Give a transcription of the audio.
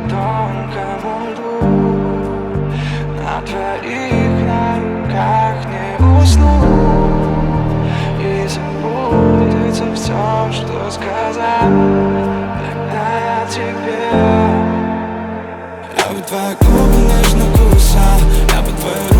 тонкому льду. На твоих руках не усну и забудется все, что сказал тогда я тебе. Я бы твои губы нежно кусал, я бы твои